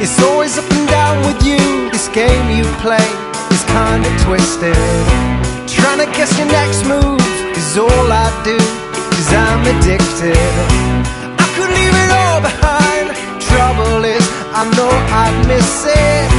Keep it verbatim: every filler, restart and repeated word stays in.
It's always up and down with you. This game you play is kinda twisted. Trying to guess your next move is all I do, 'cause I'm addicted. I could leave it all behind. Trouble is, I know I'd miss it.